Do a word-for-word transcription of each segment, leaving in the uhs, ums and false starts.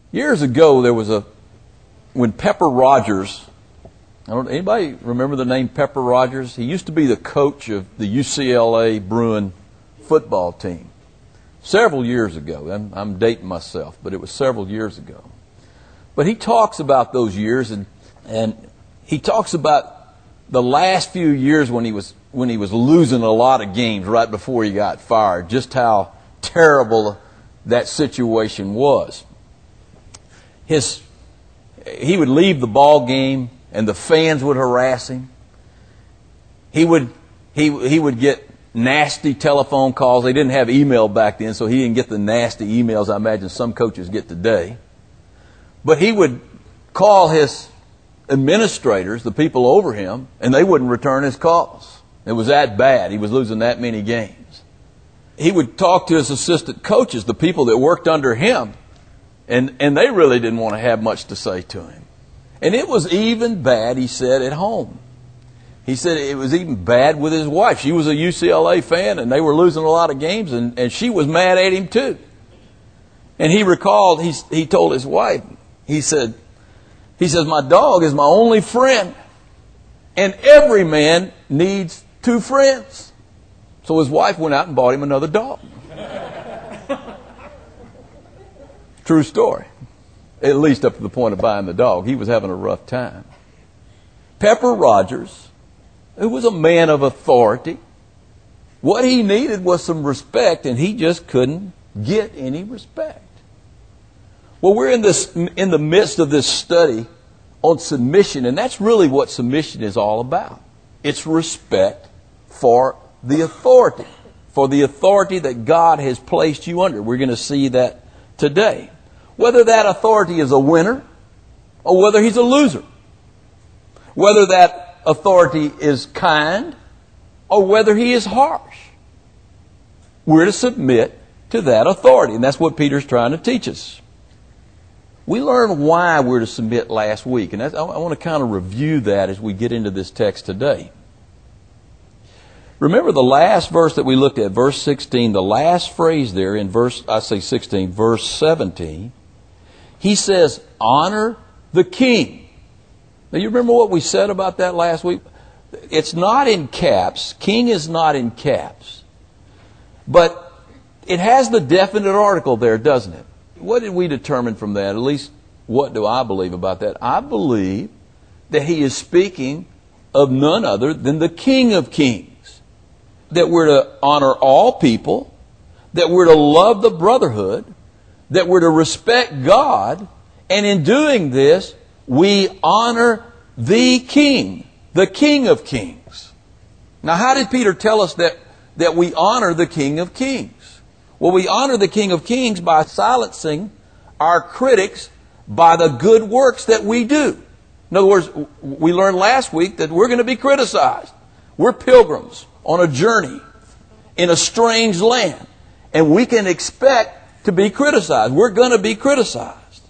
Years ago, there was a, when Pepper Rogers, I don't, anybody remember the name Pepper Rogers? He used to be the coach of the U C L A Bruin football team. Several years ago. I'm, I'm dating myself, but it was several years ago. But he talks about those years, and and he talks about the last few years when he was when he was losing a lot of games right before he got fired, just how terrible that situation was. His he would leave the ball game and the fans would harass him. He would he he would get nasty telephone calls. They didn't have email back then, so he didn't get the nasty emails I imagine some coaches get today. But he would call his administrators, the people over him, and they wouldn't return his calls. It was that bad. He was losing that many games. He would talk to his assistant coaches, the people that worked under him, and, and they really didn't want to have much to say to him. And it was even bad, he said, at home. He said it was even bad with his wife. She was a U C L A fan, and they were losing a lot of games, and, and she was mad at him too. And he recalled, he, he told his wife, he said, he says, my dog is my only friend, and every man needs two friends. So his wife went out and bought him another dog. True story. At least up to the point of buying the dog. He was having a rough time. Pepper Rogers, who was a man of authority, what he needed was some respect, and he just couldn't get any respect. Well, we're in this in the midst of this study on submission, and that's really what submission is all about. It's respect for the authority, for the authority that God has placed you under. We're going to see that today. Whether that authority is a winner or whether he's a loser. Whether that authority is kind or whether he is harsh. We're to submit to that authority, and that's what Peter's trying to teach us. We learned why we're to submit last week, and that's, I want to kind of review that as we get into this text today. Remember the last verse that we looked at, verse sixteen, the last phrase there in verse, I say sixteen, verse seventeen, he says, honor the king. Now you remember what we said about that last week? It's not in caps. King is not in caps. But it has the definite article there, doesn't it? What did we determine from that? At least, what do I believe about that? I believe that he is speaking of none other than the King of Kings. That we're to honor all people, that we're to love the brotherhood, that we're to respect God, and in doing this, we honor the King, the King of Kings. Now, how did Peter tell us that, that we honor the King of Kings? Well, we honor the King of Kings by silencing our critics by the good works that we do. In other words, we learned last week that we're going to be criticized. We're pilgrims on a journey in a strange land, and we can expect to be criticized. We're going to be criticized.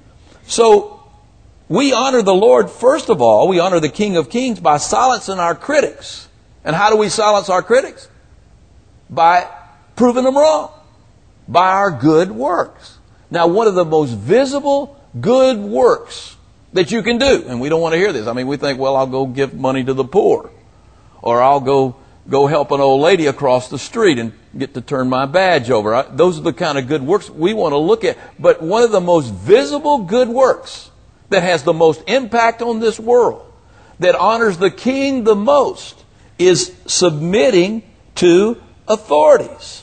So we honor the Lord, first of all, we honor the King of Kings by silencing our critics. And how do we silence our critics? By proving them wrong. By our good works. Now, one of the most visible good works that you can do, and we don't want to hear this. I mean, we think, well, I'll go give money to the poor. Or I'll go go help an old lady across the street and get to turn my badge over. I, those are the kind of good works we want to look at. But one of the most visible good works that has the most impact on this world, that honors the King the most, is submitting to authorities.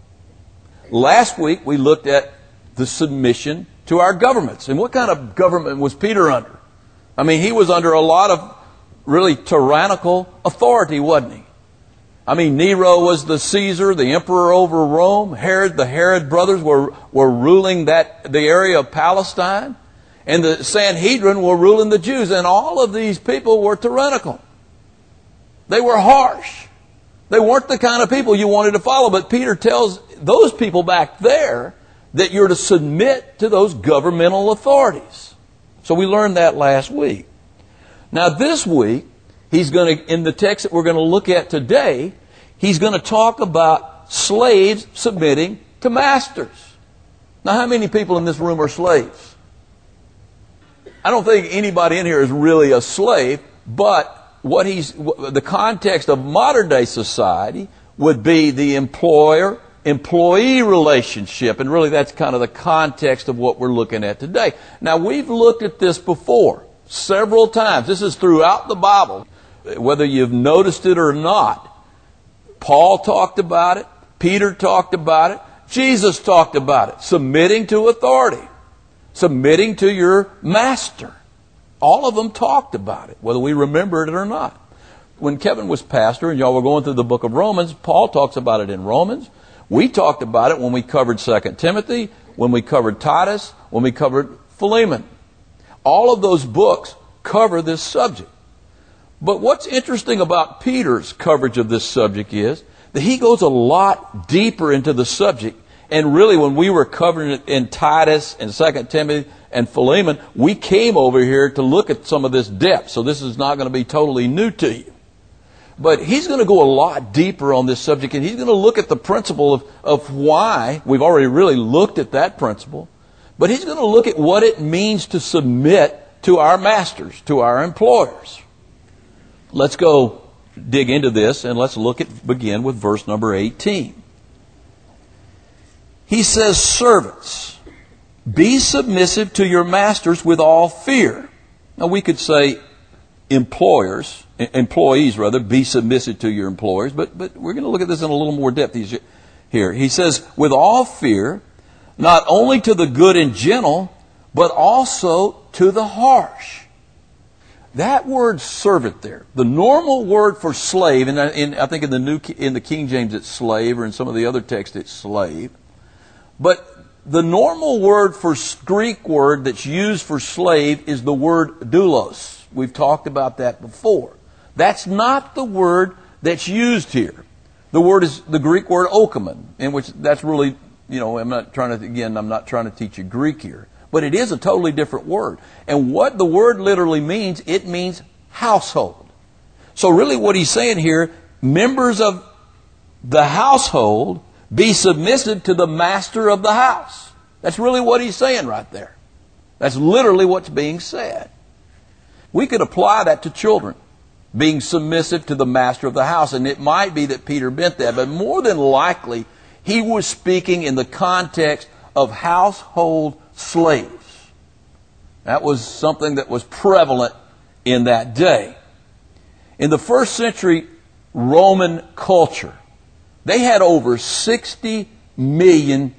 Last week we looked at the submission to our governments. And what kind of government was Peter under? I mean, he was under a lot of really tyrannical authority, wasn't he? I mean, Nero was the Caesar, the emperor over Rome. Herod, the Herod brothers were, were ruling that the area of Palestine. And the Sanhedrin were ruling the Jews. And all of these people were tyrannical. They were harsh. They weren't the kind of people you wanted to follow. But Peter tells those people back there that you're to submit to those governmental authorities. So we learned that last week. Now this week, he's going to, in the text that we're going to look at today, he's going to talk about slaves submitting to masters. Now how many people in this room are slaves? I don't think anybody in here is really a slave, but what he's, the context of modern day society would be the employer-employee relationship. And really that's kind of the context of what we're looking at today. Now we've looked at this before several times. This is throughout the Bible, whether you've noticed it or not. Paul talked about it. Peter talked about it. Jesus talked about it. Submitting to authority. Submitting to your master. All of them talked about it, whether we remember it or not. When Kevin was pastor and y'all were going through the book of Romans, Paul talks about it in Romans. We talked about it when we covered Second Timothy, when we covered Titus, when we covered Philemon. All of those books cover this subject. But what's interesting about Peter's coverage of this subject is that he goes a lot deeper into the subject. And really, when we were covering it in Titus and Second Timothy and Philemon, we came over here to look at some of this depth. So this is not going to be totally new to you. But he's going to go a lot deeper on this subject, and he's going to look at the principle of, of why. We've already really looked at that principle. But he's going to look at what it means to submit to our masters, to our employers. Let's go dig into this, and let's look at begin with verse number eighteen. He says, servants, be submissive to your masters with all fear. Now we could say employers, employees rather, be submissive to your employers, but, but we're going to look at this in a little more depth here. He says, with all fear, not only to the good and gentle, but also to the harsh. That word servant there, the normal word for slave, and in, I think in the new in the King James it's slave, or in some of the other texts it's slave. But the normal word for Greek word that's used for slave is the word doulos. We've talked about that before. That's not the word that's used here. The word is the Greek word oikomen, in which that's really, you know, I'm not trying to, again, I'm not trying to teach you Greek here. But it is a totally different word. And what the word literally means, it means household. So really what he's saying here, members of the household be submissive to the master of the house. That's really what he's saying right there. That's literally what's being said. We could apply that to children, being submissive to the master of the house. And it might be that Peter meant that, but more than likely, he was speaking in the context of household slaves. That was something that was prevalent in that day. In the first century Roman culture, they had over sixty million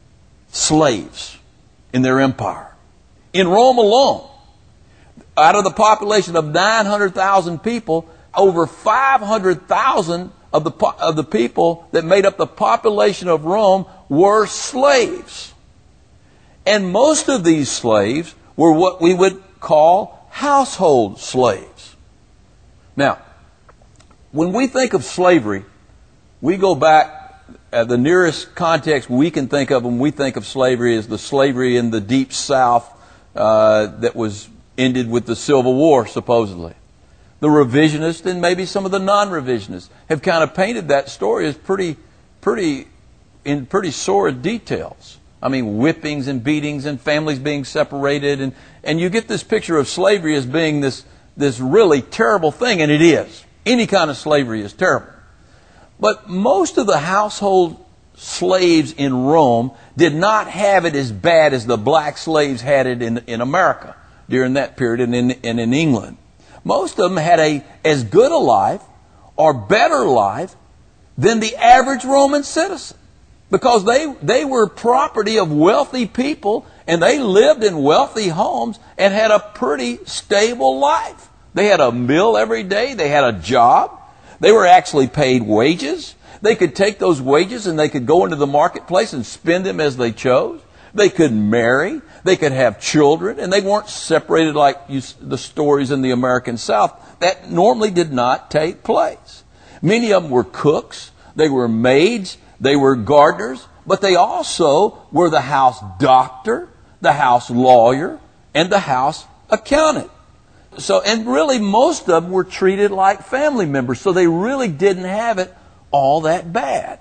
slaves in their empire. In Rome alone, out of the population of nine hundred thousand people, over five hundred thousand of the, of the people that made up the population of Rome were slaves. And most of these slaves were what we would call household slaves. Now, when we think of slavery, we go back, uh, the nearest context we can think of when we think of slavery is the slavery in the Deep South uh, that was ended with the Civil War, supposedly. The revisionists and maybe some of the non-revisionists have kind of painted that story as pretty, pretty, in pretty sordid details. I mean, whippings and beatings and families being separated. And, and you get this picture of slavery as being this, this really terrible thing, and it is. Any kind of slavery is terrible. But most of the household slaves in Rome did not have it as bad as the black slaves had it in, in America during that period and in, and in England. Most of them had a as good a life or better life than the average Roman citizen, because they, they were property of wealthy people, and they lived in wealthy homes and had a pretty stable life. They had a meal every day. They had a job. They were actually paid wages. They could take those wages and they could go into the marketplace and spend them as they chose. They could marry. They could have children. And they weren't separated like you, the stories in the American South. That normally did not take place. Many of them were cooks. They were maids. They were gardeners. But they also were the house doctor, the house lawyer, and the house accountant. So, and really most of them were treated like family members, so they really didn't have it all that bad.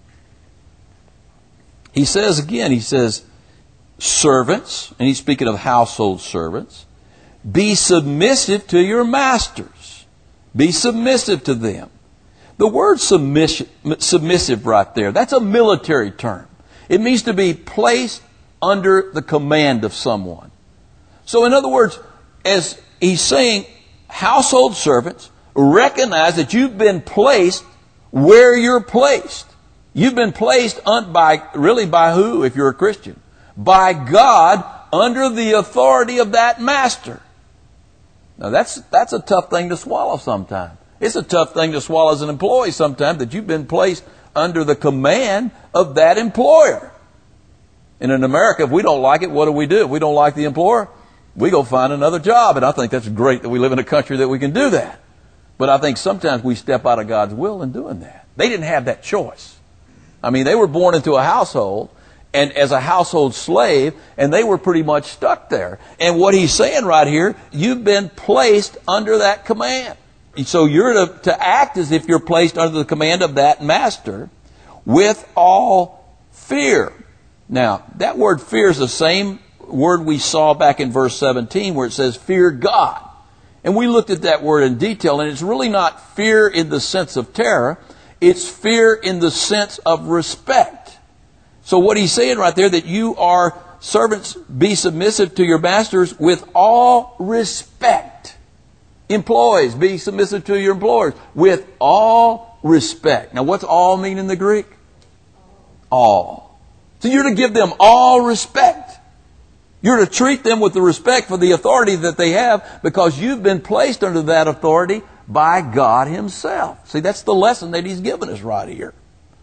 He says again, he says, servants, and he's speaking of household servants, be submissive to your masters. Be submissive to them. The word submission, submissive right there, that's a military term. It means to be placed under the command of someone. So in other words, as he's saying, household servants, recognize that you've been placed where you're placed. You've been placed un- by, really by who, if you're a Christian? By God, under the authority of that master. Now that's, that's a tough thing to swallow sometimes. It's a tough thing to swallow as an employee sometimes, that you've been placed under the command of that employer. And in America, if we don't like it, what do we do? If we don't like the employer, we go find another job. And I think that's great that we live in a country that we can do that. But I think sometimes we step out of God's will in doing that. They didn't have that choice. I mean, they were born into a household and as a household slave, and they were pretty much stuck there. And what he's saying right here, you've been placed under that command. So you're to, to act as if you're placed under the command of that master with all fear. Now, that word fear is the same word we saw back in verse seventeen where it says fear God. And we looked at that word in detail, and it's really not fear in the sense of terror. It's fear in the sense of respect. So what he's saying right there, that you are servants, be submissive to your masters with all respect. Employees, be submissive to your employers with all respect. Now what's all mean in the Greek? All. So you're to give them all respect. You're to treat them with the respect for the authority that they have, because you've been placed under that authority by God Himself. See, that's the lesson that He's given us right here.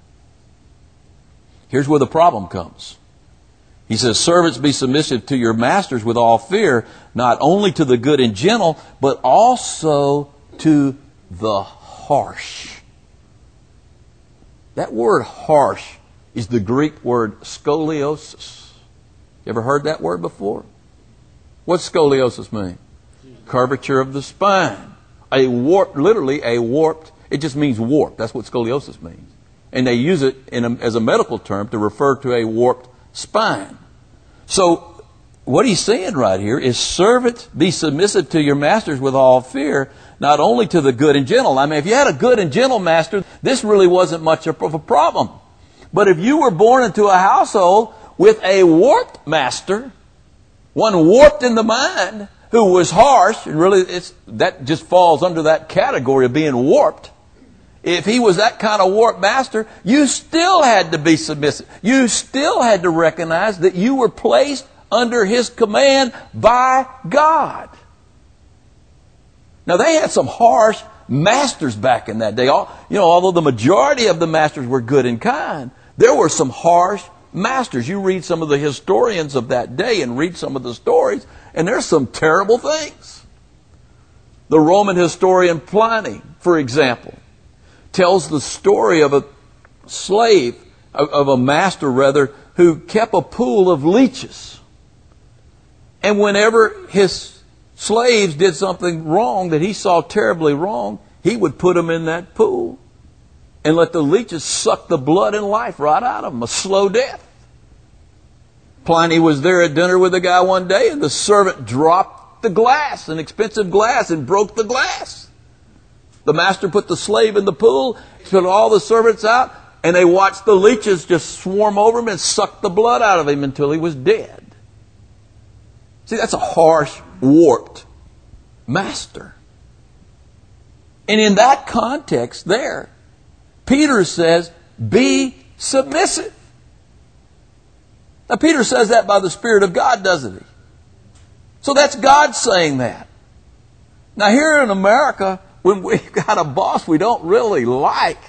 Here's where the problem comes. He says, servants, be submissive to your masters with all fear, not only to the good and gentle, but also to the harsh. That word harsh is the Greek word scoliosis. You ever heard that word before? What's scoliosis mean? Curvature of the spine. A warped, literally a warped, it just means warped. That's what scoliosis means. And they use it in a, as a medical term to refer to a warped spine. So what he's saying right here is, servants, be submissive to your masters with all fear, not only to the good and gentle. I mean, if you had a good and gentle master, this really wasn't much of a problem. But if you were born into a household with a warped master, one warped in the mind, who was harsh, and really it's, that just falls under that category of being warped. If he was that kind of warped master, you still had to be submissive. You still had to recognize that you were placed under his command by God. Now they had some harsh masters back in that day. All, you know, although the majority of the masters were good and kind, there were some harsh masters. You read some of the historians of that day and read some of the stories, and there's some terrible things. The Roman historian Pliny, for example, tells the story of a slave, of a master rather, who kept a pool of leeches. And whenever his slaves did something wrong that he saw terribly wrong, he would put them in that pool and let the leeches suck the blood and life right out of them, a slow death. Pliny was there at dinner with a guy one day, and the servant dropped the glass, an expensive glass, and broke the glass. The master put the slave in the pool, put all the servants out, and they watched the leeches just swarm over him and suck the blood out of him until he was dead. See, that's a harsh, warped master. And in that context there, Peter says, be submissive. Now, Peter says that by the Spirit of God, doesn't he? So that's God saying that. Now, here in America, when we've got a boss we don't really like,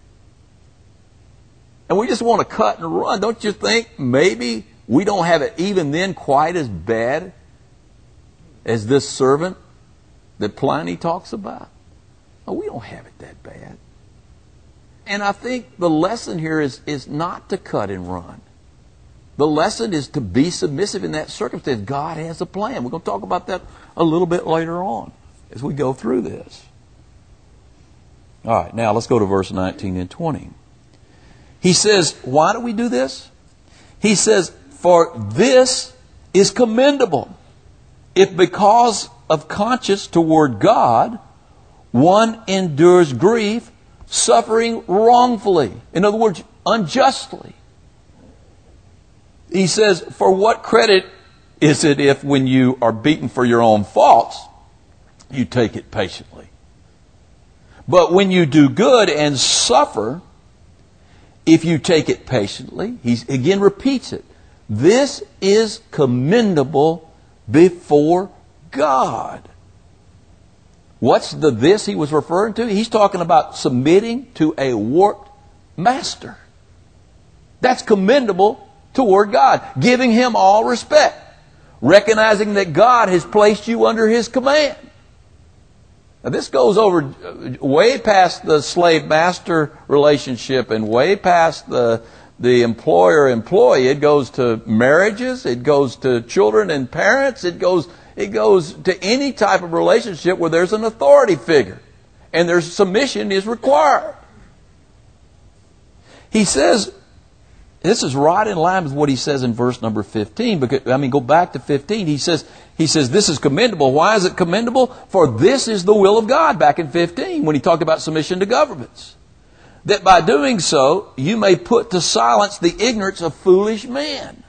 and we just want to cut and run, don't you think maybe we don't have it even then quite as bad as this servant that Pliny talks about? Oh, we don't have it that bad. And I think the lesson here is, is not to cut and run. The lesson is to be submissive in that circumstance. God has a plan. We're going to talk about that a little bit later on as we go through this. All right, now let's go to verse nineteen and twenty. He says, why do we do this? He says, for this is commendable, if because of conscience toward God, one endures grief, suffering wrongfully. In other words, unjustly. He says, for what credit is it if when you are beaten for your own faults, you take it patiently? But when you do good and suffer, if you take it patiently, he again repeats it, this is commendable before God. What's the this he was referring to? He's talking about submitting to a warped master. That's commendable toward God. Giving Him all respect. Recognizing that God has placed you under His command. Now this goes over way past the slave-master relationship and way past the, the employer-employee. It goes to marriages. It goes to children and parents. It goes... It goes to any type of relationship where there's an authority figure and there's submission is required. He says, this is right in line with what he says in verse number fifteen. Because, I mean, go back to fifteen. He says, he says, this is commendable. Why is it commendable? For this is the will of God, back in fifteen, when he talked about submission to governments. That by doing so, you may put to silence the ignorance of foolish men.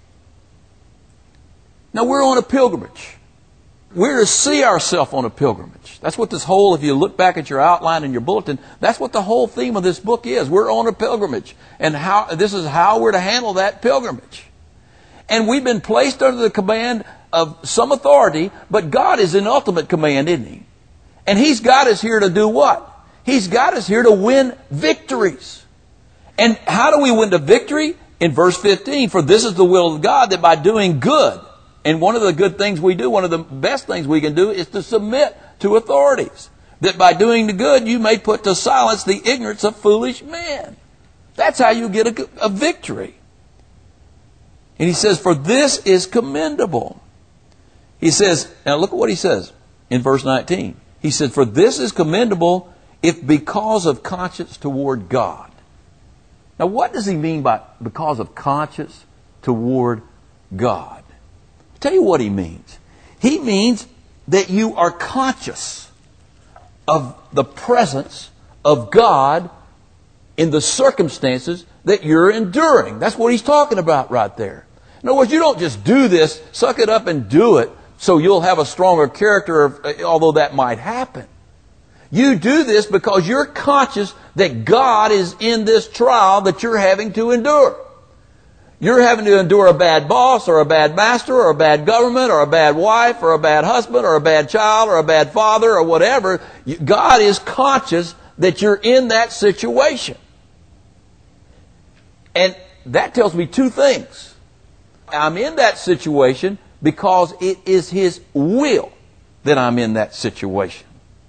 Now, we're on a pilgrimage. We're to see ourselves on a pilgrimage. That's what this whole, if you look back at your outline and your bulletin, that's what the whole theme of this book is. We're on a pilgrimage. And how this is how we're to handle that pilgrimage. And we've been placed under the command of some authority, but God is in ultimate command, isn't He? And He's got us here to do what? He's got us here to win victories. And how do we win the victory? In verse fifteen, for this is the will of God, that by doing good, and one of the good things we do, one of the best things we can do is to submit to authorities. That by doing the good, you may put to silence the ignorance of foolish men. That's how you get a, a victory. And he says, for this is commendable. He says, now look at what he says in verse nineteen. He said, for this is commendable if because of conscience toward God. Now what does he mean by because of conscience toward God? I'll tell you what he means. He means that you are conscious of the presence of God in the circumstances that you're enduring. That's what he's talking about right there. In other words, you don't just do this, suck it up and do it so you'll have a stronger character, although that might happen. You do this because you're conscious that God is in this trial that you're having to endure. You're having to endure a bad boss or a bad master or a bad government or a bad wife or a bad husband or a bad child or a bad father or whatever. God is conscious that you're in that situation. And that tells me two things. I'm in that situation because it is His will that I'm in that situation.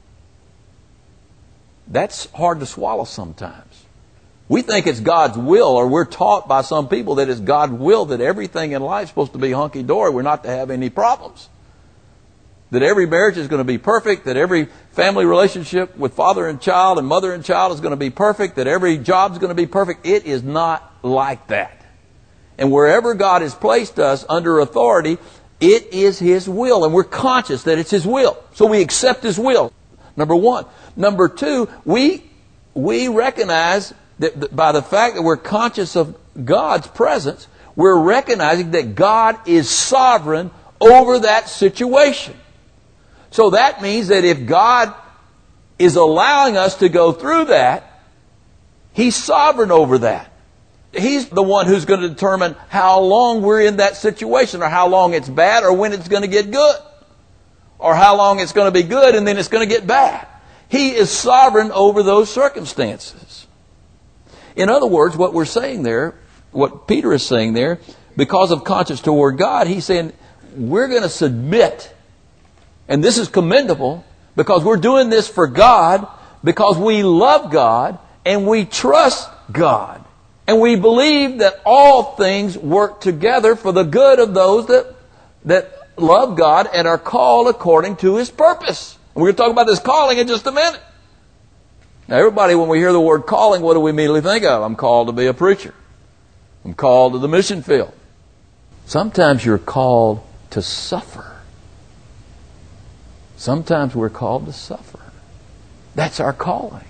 That's hard to swallow sometimes. We think it's God's will, or we're taught by some people that it's God's will that everything in life is supposed to be hunky-dory. We're not to have any problems. That every marriage is going to be perfect, that every family relationship with father and child and mother and child is going to be perfect, that every job is going to be perfect. It is not like that. And wherever God has placed us under authority, it is His will, and we're conscious that it's His will. So we accept His will, number one. Number two, we, we recognize that by the fact that we're conscious of God's presence, we're recognizing that God is sovereign over that situation. So that means that if God is allowing us to go through that, He's sovereign over that. He's the one who's going to determine how long we're in that situation, or how long it's bad, or when it's going to get good, or how long it's going to be good and then it's going to get bad. He is sovereign over those circumstances. In other words, what we're saying there, what Peter is saying there, because of conscience toward God, he's saying we're going to submit. And this is commendable because we're doing this for God, because we love God and we trust God. And we believe that all things work together for the good of those that, that love God and are called according to His purpose. And we're going to talk about this calling in just a minute. Now, everybody, when we hear the word calling, what do we immediately think of? I'm called to be a preacher. I'm called to the mission field. Sometimes you're called to suffer. Sometimes we're called to suffer. That's our calling.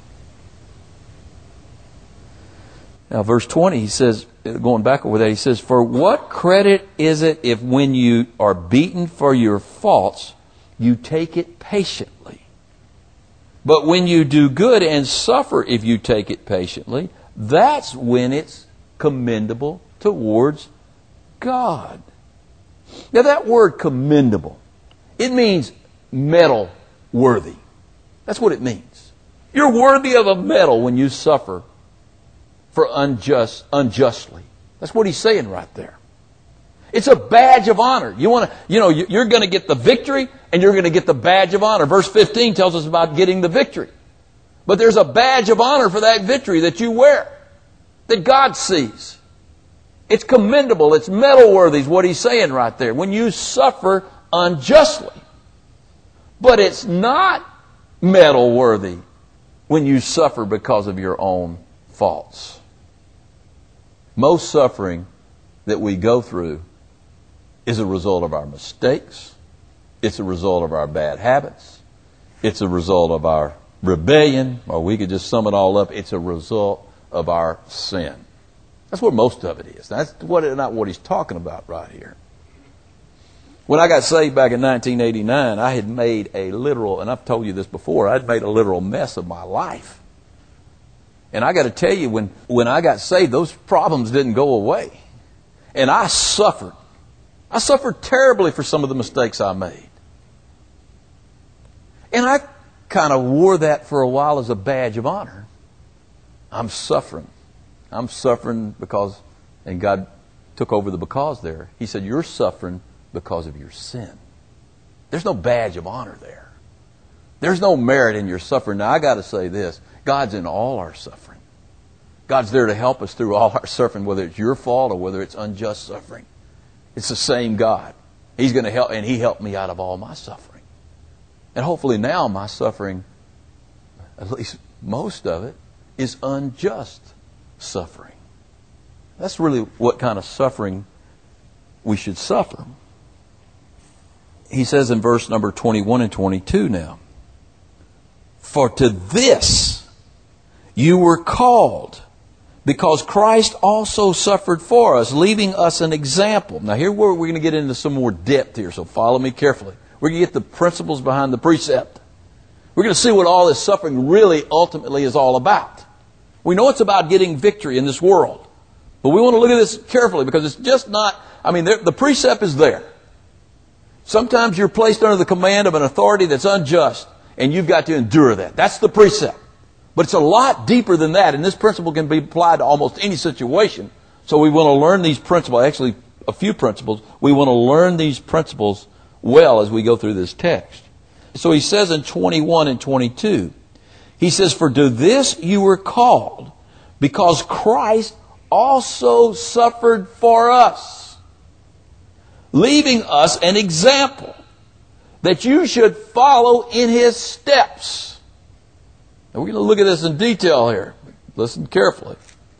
Now, verse twenty, he says, going back over there, he says, "For what credit is it if when you are beaten for your faults, you take it patiently? But when you do good and suffer if you take it patiently, that's when it's commendable towards God." Now, that word commendable, it means medal worthy. That's what it means. You're worthy of a medal when you suffer for unjust, unjustly. That's what he's saying right there. It's a badge of honor. You want to, you know, you're going to get the victory and you're going to get the badge of honor. Verse fifteen tells us about getting the victory. But there's a badge of honor for that victory that you wear, that God sees. It's commendable. It's medal worthy is what he's saying right there. When you suffer unjustly. But it's not medal worthy when you suffer because of your own faults. Most suffering that we go through is a result of our mistakes. It's a result of our bad habits. It's a result of our rebellion, or we could just sum it all up. It's a result of our sin. That's what most of it is. That's what, not what he's talking about right here. When I got saved back in nineteen eighty-nine, I had made a literal, and I've told you this before, I'd made a literal mess of my life. And I got to tell you, when, when I got saved, those problems didn't go away. And I suffered. I suffered terribly for some of the mistakes I made. And I kind of wore that for a while as a badge of honor. I'm suffering. I'm suffering because, and God took over the because there. He said, you're suffering because of your sin. There's no badge of honor there. There's no merit in your suffering. Now, I got to say this. God's in all our suffering. God's there to help us through all our suffering, whether it's your fault or whether it's unjust suffering. It's the same God. He's going to help, and He helped me out of all my suffering. And hopefully now my suffering, at least most of it, is unjust suffering. That's really what kind of suffering we should suffer. He says in verse number twenty-one and twenty-two now, "For to this you were called, because Christ also suffered for us, leaving us an example." Now here we're going to get into some more depth here, so follow me carefully. We're going to get the principles behind the precept. We're going to see what all this suffering really ultimately is all about. We know it's about getting victory in this world, but we want to look at this carefully because it's just not, I mean, the precept is there. Sometimes you're placed under the command of an authority that's unjust, and you've got to endure that. That's the precept. But it's a lot deeper than that, and this principle can be applied to almost any situation. So we want to learn these principles, actually a few principles. We want to learn these principles well as we go through this text. So he says in twenty-one and twenty-two, he says, "For to this you were called, because Christ also suffered for us, leaving us an example, that you should follow in His steps." Now we're going to look at this in detail here. Listen carefully.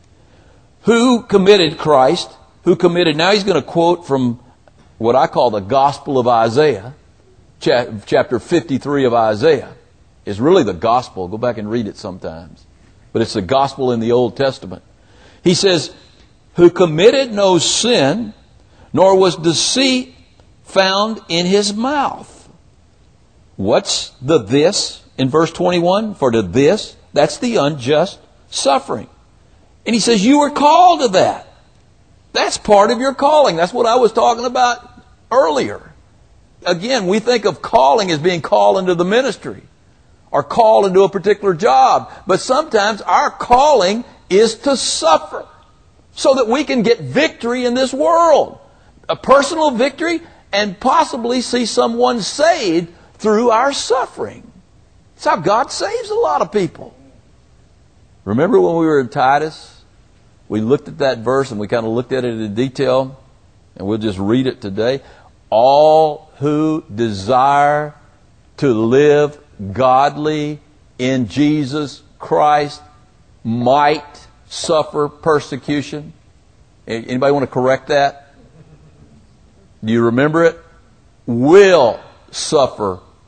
Who committed Christ? Who committed? Now he's going to quote from what I call the Gospel of Isaiah. Chapter fifty-three of Isaiah is really the Gospel. Go back and read it sometimes. But it's the Gospel in the Old Testament. He says, "Who committed no sin, nor was deceit found in His mouth." What's the this in verse twenty-one? For to this, that's the unjust suffering. And he says, you were called to that. That's part of your calling. That's what I was talking about earlier. Again, we think of calling as being called into the ministry or called into a particular job. But sometimes our calling is to suffer so that we can get victory in this world. A personal victory and possibly see someone saved through our suffering. That's how God saves a lot of people. Remember when we were in Titus? We looked at that verse and we kind of looked at it in detail. And we'll just read it today. All who desire to live godly in Jesus Christ might suffer persecution. Anybody want to correct that? Do you remember it? Will suffer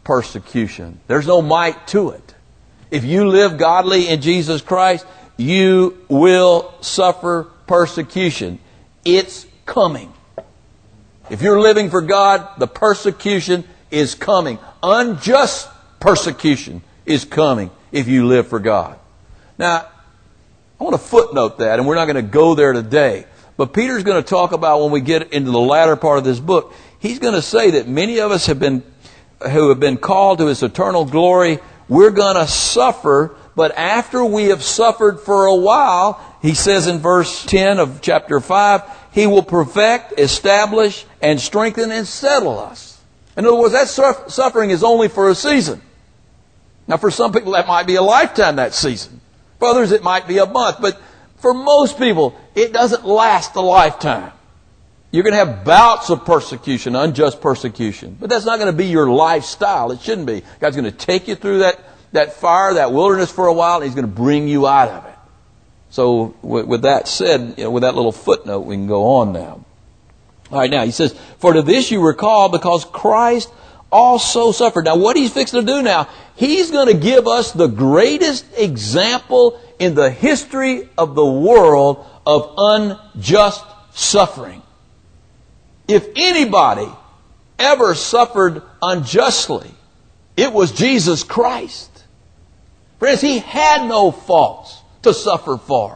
persecution. There's no might to it. If you live godly in Jesus Christ, you will suffer persecution. It's coming. If you're living for God, the persecution is coming. Unjust persecution is coming if you live for God. Now, I want to footnote that, and we're not going to go there today. But Peter's going to talk about, when we get into the latter part of this book, he's going to say that many of us have been, who have been called to His eternal glory, we're going to suffer, but after we have suffered for a while, he says in verse ten of chapter five, He will perfect, establish, and strengthen and settle us. In other words, that suffering is only for a season. Now, for some people, that might be a lifetime, that season. For others, it might be a month. But for most people, it doesn't last a lifetime. You're going to have bouts of persecution, unjust persecution. But that's not going to be your lifestyle. It shouldn't be. God's going to take you through that, that fire, that wilderness for a while, and He's going to bring you out of it. So with, with that said, you know, with that little footnote, we can go on now. All right, now he says, for to this you recall, because Christ also suffered. Now what He's fixing to do now, He's going to give us the greatest example in the history of the world of unjust suffering. If anybody ever suffered unjustly, it was Jesus Christ. Friends, He had no faults to suffer for.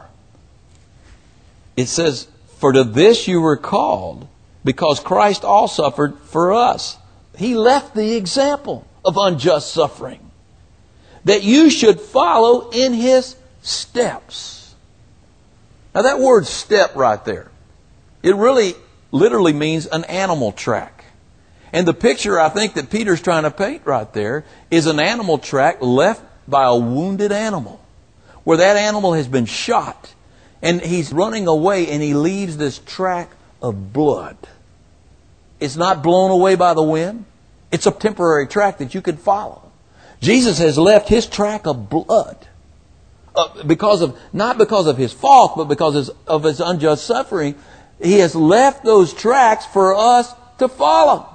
It says, for to this you were called, because Christ also suffered for us. He left the example of unjust suffering, that you should follow in His steps. Now that word step right there, it really literally means an animal track. And the picture I think that Peter's trying to paint right there is an animal track left by a wounded animal, where that animal has been shot and he's running away and he leaves this track of blood. It's not blown away by the wind. It's a temporary track that you can follow. Jesus has left His track of blood. Uh, because of, not because of His fault, but because of His unjust suffering. He has left those tracks for us to follow.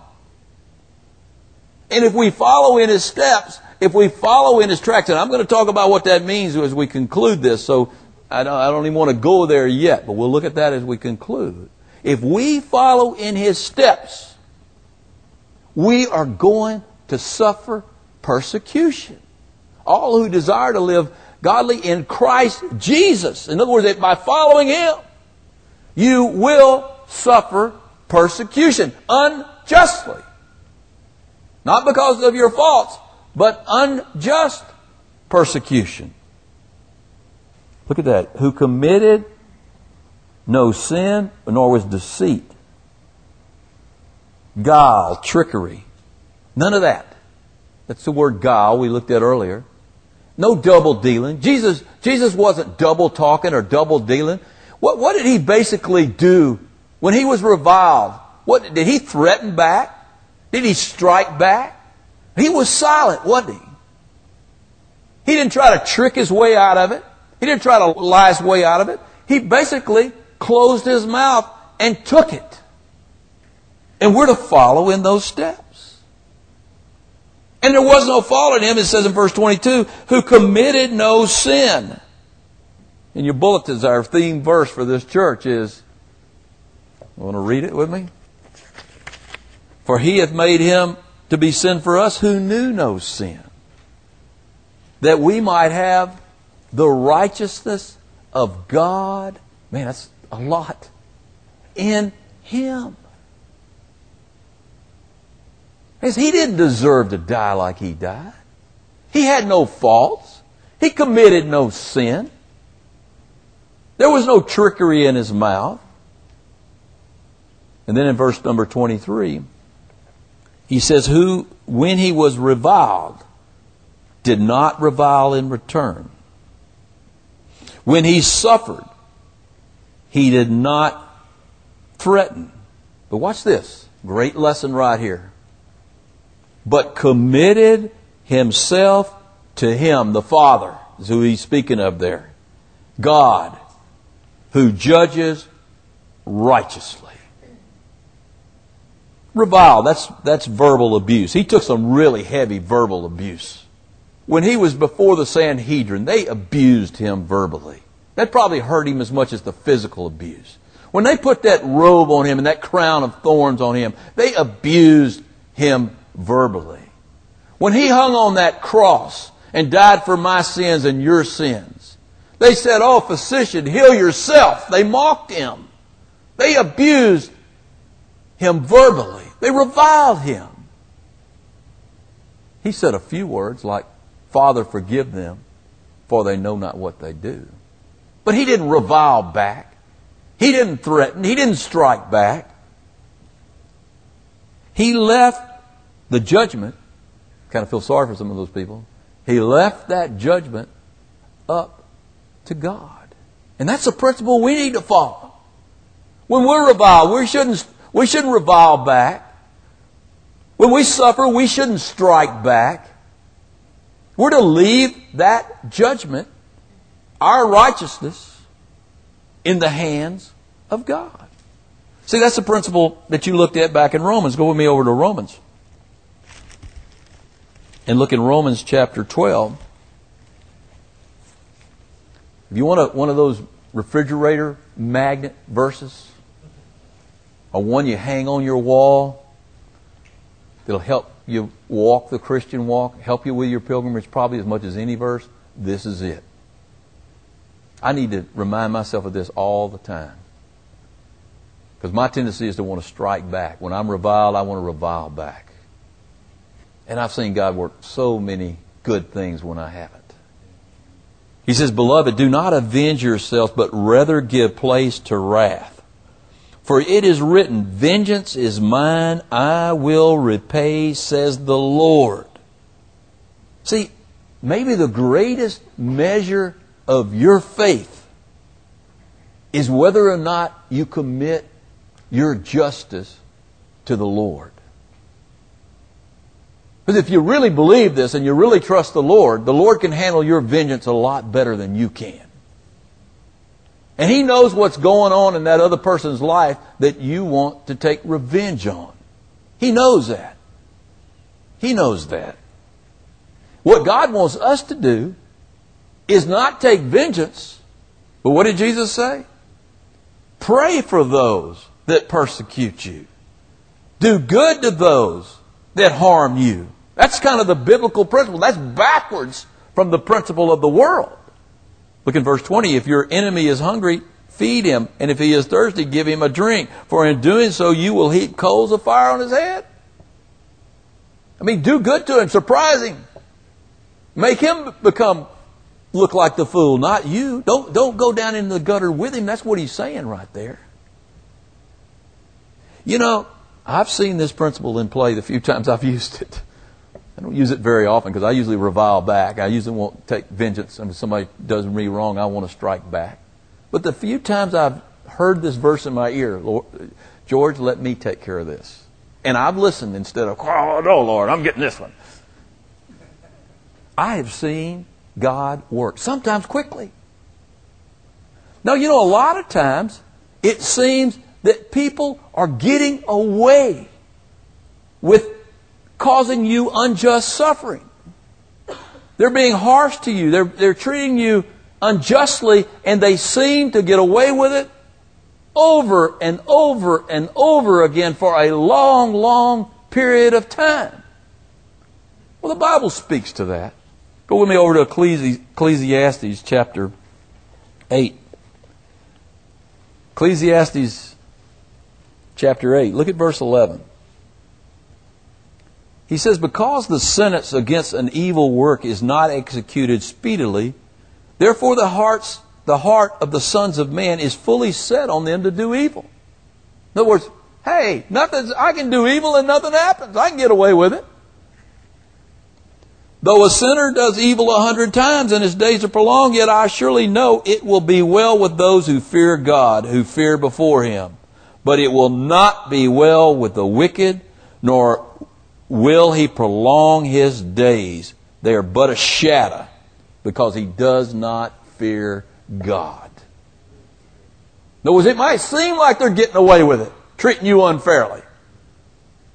And if we follow in His steps, if we follow in His tracks, and I'm going to talk about what that means as we conclude this, so I don't, I don't even want to go there yet, but we'll look at that as we conclude. If we follow in His steps, we are going to suffer persecution. All who desire to live godly in Christ Jesus, in other words, that by following Him, you will suffer persecution unjustly. Not because of your faults, but unjust persecution. Look at that. Who committed no sin, nor was deceit, guile, trickery. None of that. That's the word guile we looked at earlier. No double dealing. Jesus, Jesus wasn't double talking or double dealing. What, what did He basically do when He was reviled? What, did He threaten back? Did He strike back? He was silent, wasn't He? He didn't try to trick His way out of it. He didn't try to lie His way out of it. He basically closed His mouth and took it. And we're to follow in those steps. And there was no fault in Him, it says in verse twenty-two, who committed no sin. In your bulletins, our theme verse for this church is, you want to read it with me? For He hath made Him to be sin for us who knew no sin, that we might have the righteousness of God. Man, that's a lot. In Him. He didn't deserve to die like He died. He had no faults. He committed no sin. There was no trickery in His mouth. And then in verse number twenty-three, He says, who, when He was reviled, did not revile in return. When He suffered, He did not threaten. But watch this. Great lesson right here. But committed Himself to Him, the Father, is who He's speaking of there. God, who judges righteously. Revile, that's, that's verbal abuse. He took some really heavy verbal abuse. When he was before the Sanhedrin, they abused him verbally. That probably hurt him as much as the physical abuse. When they put that robe on him and that crown of thorns on him, they abused him verbally. When he hung on that cross and died for my sins and your sins, they said, "Oh, physician, heal yourself." They mocked him. They abused him verbally. They reviled him. He said a few words like, "Father, forgive them, for they know not what they do." But he didn't revile back. He didn't threaten. He didn't strike back. He left the judgment. Kind of feel sorry for some of those people. He left that judgment up to God. And that's a principle we need to follow. When we're reviled, we shouldn't, we shouldn't revile back. When we suffer, we shouldn't strike back. We're to leave that judgment, our righteousness, in the hands of God. See, that's the principle that you looked at back in Romans. Go with me over to Romans. And look in Romans chapter twelve. If you want a, one of those refrigerator magnet verses, or one you hang on your wall, that'll help you walk the Christian walk, help you with your pilgrimage probably as much as any verse, this is it. I need to remind myself of this all the time. Because my tendency is to want to strike back. When I'm reviled, I want to revile back. And I've seen God work so many good things when I haven't. He says, "Beloved, do not avenge yourselves, but rather give place to wrath. For it is written, vengeance is mine, I will repay, says the Lord." See, maybe the greatest measure of your faith is whether or not you commit your justice to the Lord. Because if you really believe this and you really trust the Lord, the Lord can handle your vengeance a lot better than you can. And He knows what's going on in that other person's life that you want to take revenge on. He knows that. He knows that. What God wants us to do is not take vengeance, but what did Jesus say? Pray for those that persecute you. Do good to those that harm you. That's kind of the biblical principle. That's backwards from the principle of the world. Look in verse twenty. "If your enemy is hungry, feed him. And if he is thirsty, give him a drink. For in doing so, you will heap coals of fire on his head." I mean, do good to him. Surprise him. Make him become, look like the fool, not you. Don't, don't go down in the gutter with him. That's what he's saying right there. You know, I've seen this principle in play the few times I've used it. I don't use it very often because I usually revile back. I usually won't take vengeance. And if somebody does me wrong, I want to strike back. But the few times I've heard this verse in my ear, Lord, George, let me take care of this. And I've listened instead of, "Oh, no, Lord, I'm getting this one." I have seen God work, sometimes quickly. Now, you know, a lot of times it seems that people are getting away with causing you unjust suffering. They're being harsh to you. They're, they're treating you unjustly, and they seem to get away with it over and over and over again for a long, long period of time. Well, the Bible speaks to that. Go with me over to Ecclesiastes chapter eight. Ecclesiastes chapter eight. Look at verse eleven. He says, "Because the sentence against an evil work is not executed speedily, therefore the hearts, the heart of the sons of man is fully set on them to do evil." In other words, hey, nothing, I can do evil and nothing happens. I can get away with it. "Though a sinner does evil a hundred times and his days are prolonged, yet I surely know it will be well with those who fear God, who fear before Him. But it will not be well with the wicked, nor will he prolong his days. They are but a shadow, because he does not fear God." In other words, it might seem like they're getting away with it, treating you unfairly.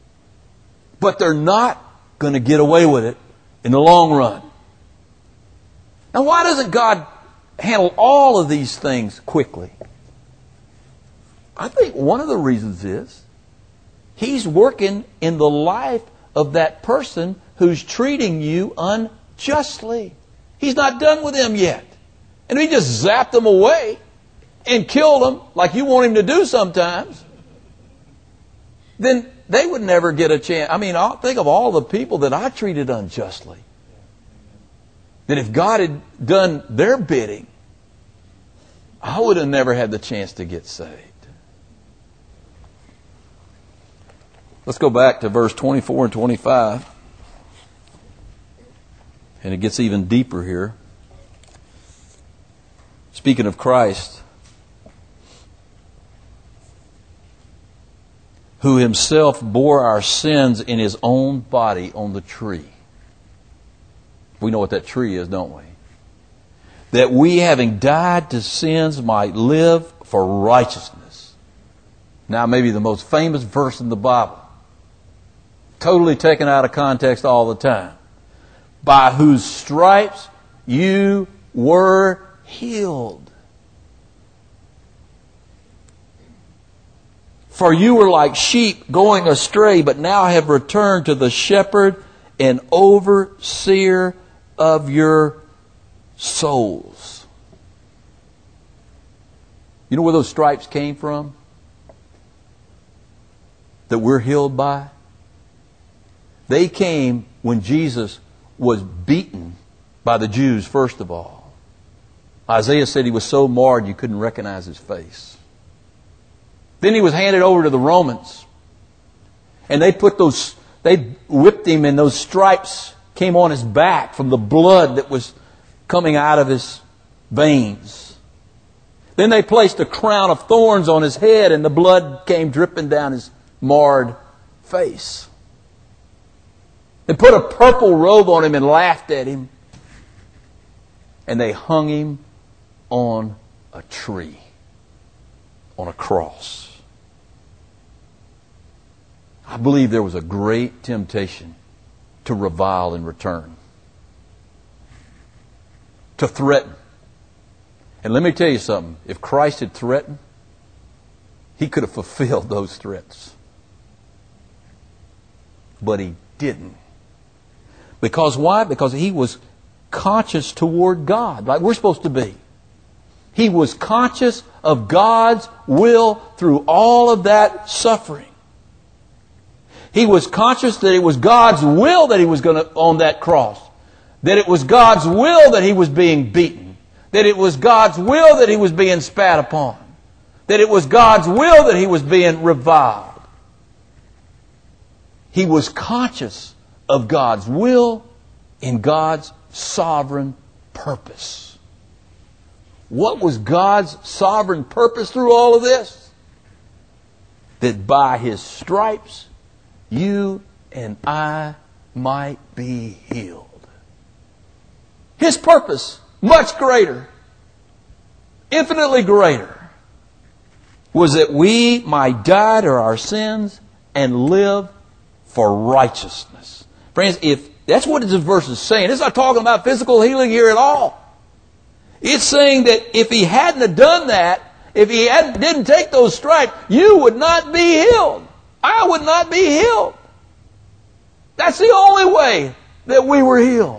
But they're not going to get away with it in the long run. Now, why doesn't God handle all of these things quickly? I think one of the reasons is He's working in the life of that person who's treating you unjustly. He's not done with them yet. And if He just zapped them away and killed them like you want Him to do sometimes, then they would never get a chance. I mean, I'll think of all the people that I treated unjustly. That if God had done their bidding, I would have never had the chance to get saved. Let's go back to verse twenty-four and twenty-five. And it gets even deeper here. Speaking of Christ, who Himself bore our sins in His own body on the tree. We know what that tree is, don't we? That we, having died to sins, might live for righteousness. Now, maybe the most famous verse in the Bible. Totally taken out of context all the time. By whose stripes you were healed. For you were like sheep going astray, but now have returned to the shepherd and overseer of your souls. You know where those stripes came from? That we're healed by? They came when Jesus was beaten by the Jews, first of all. Isaiah said He was so marred you couldn't recognize His face. Then He was handed over to the Romans. And they put those, they whipped Him, and those stripes came on His back from the blood that was coming out of His veins. Then they placed a crown of thorns on His head, and the blood came dripping down His marred face. They put a purple robe on Him and laughed at Him. And they hung Him on a tree, on a cross. I believe there was a great temptation to revile in return, to threaten. And let me tell you something. If Christ had threatened, He could have fulfilled those threats. But He didn't. Because why? Because He was conscious toward God, like we're supposed to be. He was conscious of God's will through all of that suffering. He was conscious that it was God's will that He was going to on that cross. That it was God's will that He was being beaten. That it was God's will that He was being spat upon. That it was God's will that He was being reviled. He was conscious of God's will in God's sovereign purpose. What was God's sovereign purpose through all of this? That by His stripes, you and I might be healed. His purpose, much greater, infinitely greater, was that we might die to our sins and live for righteousness. Friends, if that's what this verse is saying. It's not talking about physical healing here at all. It's saying that if He hadn't have done that, if He hadn't, didn't take those stripes, you would not be healed. I would not be healed. That's the only way that we were healed.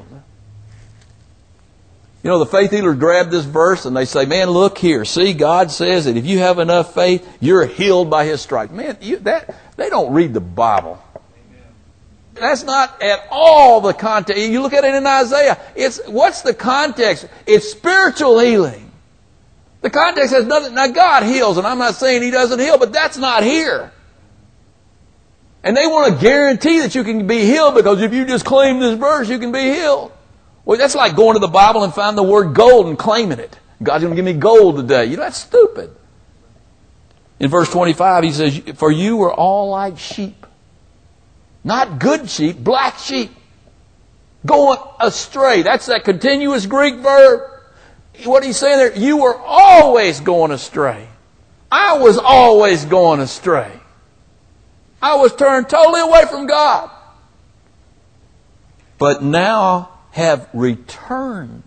You know, the faith healers grab this verse and they say, man, look here. See, God says that if you have enough faith, you're healed by His stripes. Man, you, that, they don't read the Bible. That's not at all the context. You look at it in Isaiah. It's what's the context? It's spiritual healing. The context has nothing. Now God heals, and I'm not saying He doesn't heal, but that's not here. And they want to guarantee that you can be healed because if you just claim this verse, you can be healed. Well, that's like going to the Bible and finding the word gold and claiming it. God's going to give me gold today. You know, that's stupid. In verse twenty-five, He says, for you were all like sheep. Not good sheep, black sheep. Going astray. That's that continuous Greek verb. What He's saying there, you were always going astray. I was always going astray. I was turned totally away from God. but now have returned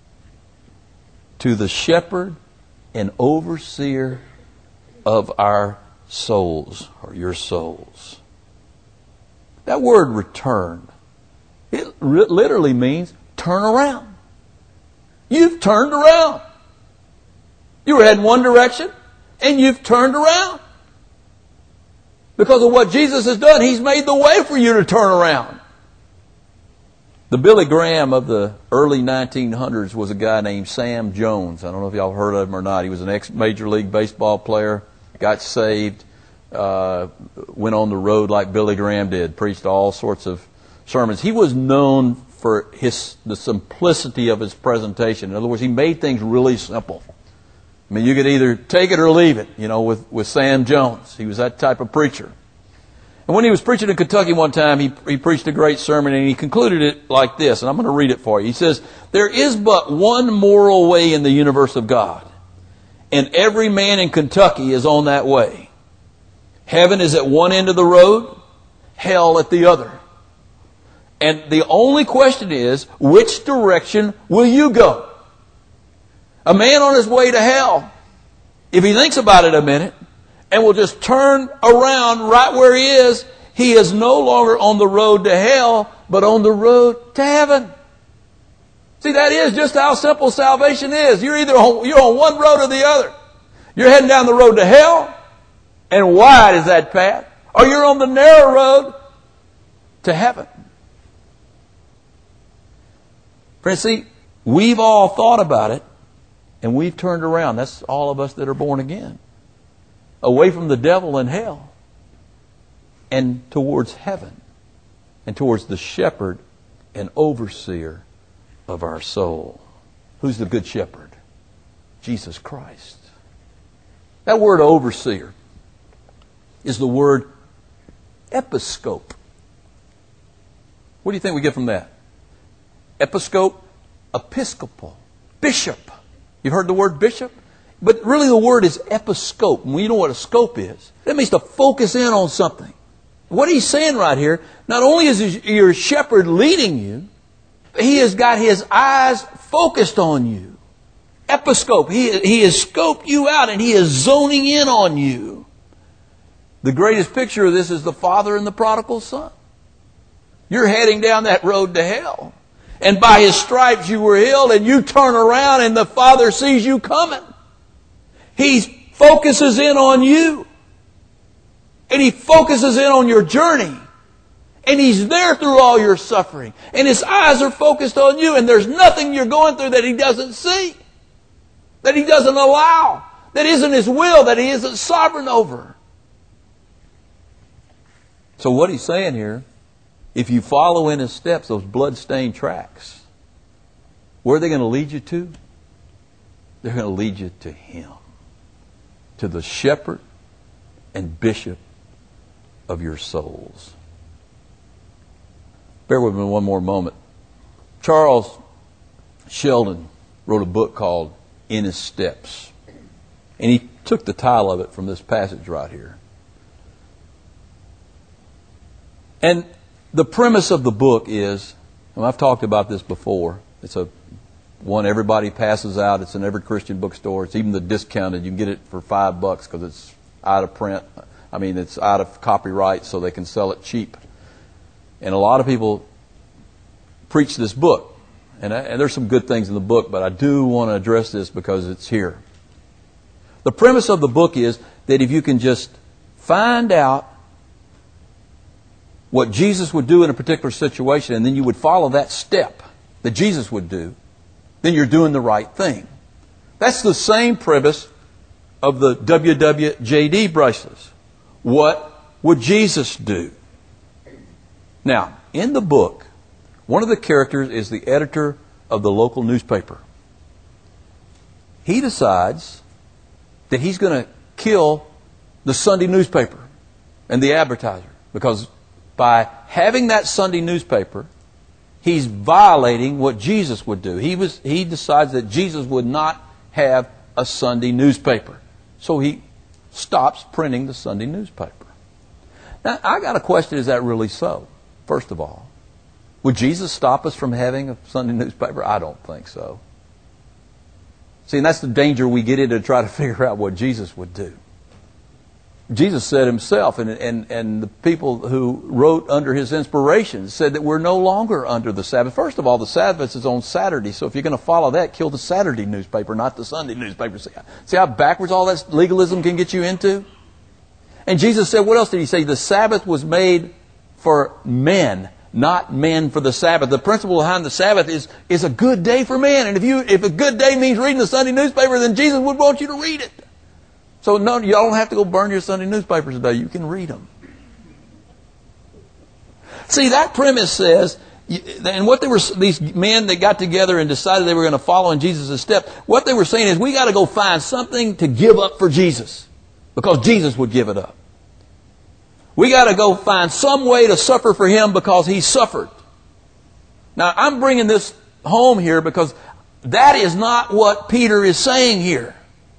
to the shepherd and overseer of our souls, or your souls. That word return, it literally means turn around. You've turned around. You were heading one direction, and you've turned around. Because of what Jesus has done, He's made the way for you to turn around. The Billy Graham of the early nineteen hundreds was a guy named Sam Jones. I don't know if y'all heard of him or not. He was an ex-Major League Baseball player, got saved, uh, went on the road like Billy Graham did, preached all sorts of sermons. He was known for his the simplicity of his presentation. In other words, he made things really simple. I mean, you could either take it or leave it, you know, with, with Sam Jones. He was that type of preacher. And when he was preaching in Kentucky one time, he, he preached a great sermon, and he concluded it like this, and I'm going to read it for you. He says, "There is but one moral way in the universe of God, and every man in Kentucky is on that way. Heaven is at one end of the road, hell at the other. And the only question is, which direction will you go? A man on his way to hell, if he thinks about it a minute, and will just turn around right where he is, he is no longer on the road to hell, but on the road to heaven." See, that is just how simple salvation is. You're either on, you're on one road or the other. You're heading down the road to hell, and wide is that path, or you're on the narrow road to heaven. Friends, see, we've all thought about it, and we've turned around. That's all of us that are born again. Away from the devil and hell, and towards heaven, and towards the shepherd and overseer of our soul. Who's the good shepherd? Jesus Christ. That word overseer is the word episcope. What do you think we get from that? Episcope, episcopal, bishop. You've heard the word bishop? But really the word is episcope. And you know what a scope is. That means to focus in on something. What he's saying right here, not only is your shepherd leading you, but he has got his eyes focused on you. Episcope. He, he has scoped you out and he is zoning in on you. The greatest picture of this is the father and the prodigal son. You're heading down that road to hell. And by His stripes you were healed, and you turn around and the Father sees you coming. He focuses in on you. And He focuses in on your journey. And He's there through all your suffering. And His eyes are focused on you, and there's nothing you're going through that He doesn't see. That He doesn't allow. That isn't His will, that He isn't sovereign over. So what He's saying here, if you follow in His steps, those blood-stained tracks, where are they going to lead you to? They're going to lead you to Him. To the shepherd and bishop of your souls. Bear with me one more moment. Charles Sheldon wrote a book called In His Steps. And he took the title of it from this passage right here. And the premise of the book is, and I've talked about this before, it's a one everybody passes out. It's in every Christian bookstore. It's even the discounted. You can get it for five bucks because it's out of print. I mean, it's out of copyright, so they can sell it cheap. And a lot of people preach this book. And, I, and there's some good things in the book, but I do want to address this because it's here. The premise of the book is that if you can just find out what Jesus would do in a particular situation, and then you would follow that step that Jesus would do, then you're doing the right thing. That's the same premise of the W W J D bracelets. What would Jesus do? Now, in the book, one of the characters is the editor of the local newspaper. He decides that he's going to kill the Sunday newspaper and the advertiser, because by having that Sunday newspaper, he's violating what Jesus would do. He was he decides that Jesus would not have a Sunday newspaper. So he stops printing the Sunday newspaper. Now, I got a question, is that really so? First of all, Would Jesus stop us from having a Sunday newspaper? I don't think so. See, and that's the danger we get into to try to figure out what Jesus would do. Jesus said himself, and, and, and the people who wrote under his inspiration said that we're no longer under the Sabbath. First of all, the Sabbath is on Saturday, so if you're going to follow that, kill the Saturday newspaper, not the Sunday newspaper. See, see how backwards all that legalism can get you into? And Jesus said, what else did he say? The Sabbath was made for men, not men for the Sabbath. The principle behind the Sabbath is, is a good day for men. And if you if a good day means reading the Sunday newspaper, then Jesus would want you to read it. So no, y'all don't have to go burn your Sunday newspapers today. You can read them. See, that premise says, and what they were, these men that got together and decided they were going to follow in Jesus' step, what they were saying is, we got to go find something to give up for Jesus, because Jesus would give it up. We got to go find some way to suffer for Him because He suffered. Now, I'm bringing this home here because that is not what Peter is saying here.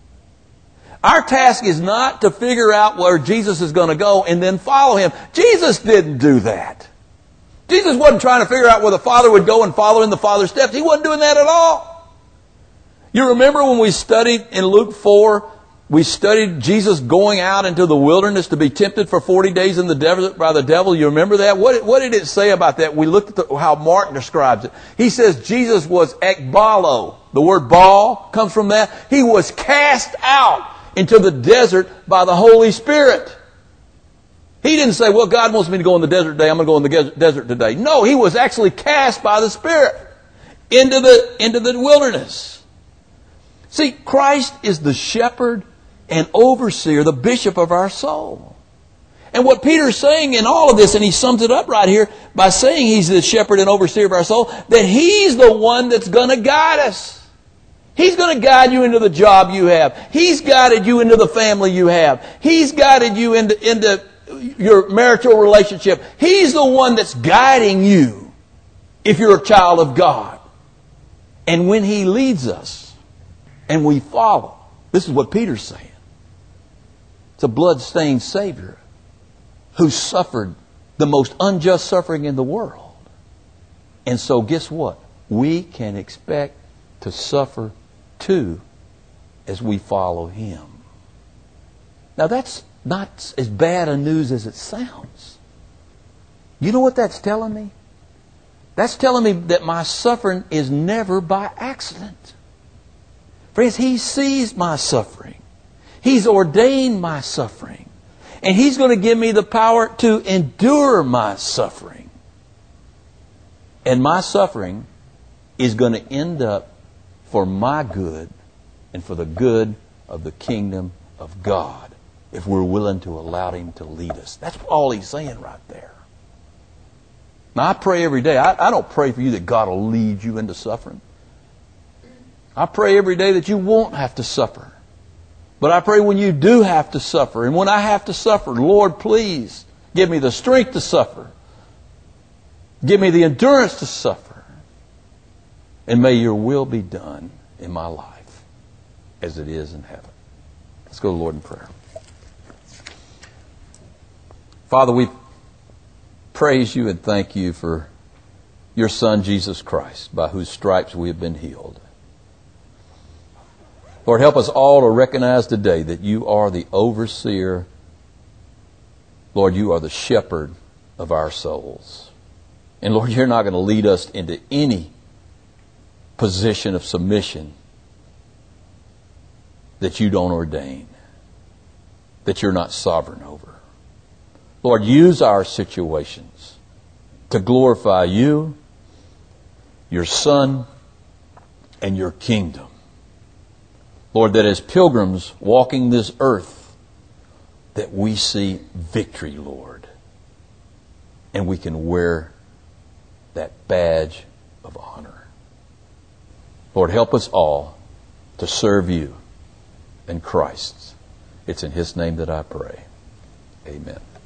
Our task is not to figure out where Jesus is going to go and then follow Him. Jesus didn't do that. Jesus wasn't trying to figure out where the Father would go and follow in the Father's steps. He wasn't doing that at all. You remember when we studied in Luke four, we studied Jesus going out into the wilderness to be tempted for forty days in the desert by the devil. You remember that? What, what did it say about that? We looked at the, how Mark describes it. He says Jesus was ekbalo. The word ball comes from that. He was cast out into the desert by the Holy Spirit. He didn't say, well, God wants me to go in the desert today, I'm going to go in the desert today. No, He was actually cast by the Spirit into the, into the wilderness. See, Christ is the shepherd and overseer, the bishop of our soul. And what Peter's saying in all of this, and he sums it up right here by saying He's the shepherd and overseer of our soul, that He's the one that's going to guide us. He's going to guide you into the job you have. He's guided you into the family you have. He's guided you into, into your marital relationship. He's the one that's guiding you if you're a child of God. And when He leads us and we follow, this is what Peter's saying. It's a blood-stained Savior who suffered the most unjust suffering in the world. And so guess what? We can expect to suffer too as we follow Him. Now that's not as bad a news as it sounds. You know what that's telling me? That's telling me that my suffering is never by accident. Friends, He sees my suffering. He's ordained my suffering. And He's going to give me the power to endure my suffering. And my suffering is going to end up for my good and for the good of the kingdom of God, if we're willing to allow Him to lead us. That's all He's saying right there. Now, I pray every day. I, I don't pray for you that God will lead you into suffering. I pray every day that you won't have to suffer. But I pray when you do have to suffer, and when I have to suffer, Lord, please give me the strength to suffer. Give me the endurance to suffer. And may Your will be done in my life as it is in heaven. Let's go to the Lord in prayer. Father, we praise You and thank You for Your Son, Jesus Christ, by whose stripes we have been healed. Lord, help us all to recognize today that You are the overseer. Lord, You are the shepherd of our souls. And Lord, You're not going to lead us into any position of submission that You don't ordain, that You're not sovereign over. Lord, use our situations to glorify You, Your Son, and Your kingdom. Lord, that as pilgrims walking this earth, that we see victory, Lord, and we can wear that badge of honor. Lord, help us all to serve You and Christ. It's in His name that I pray. Amen.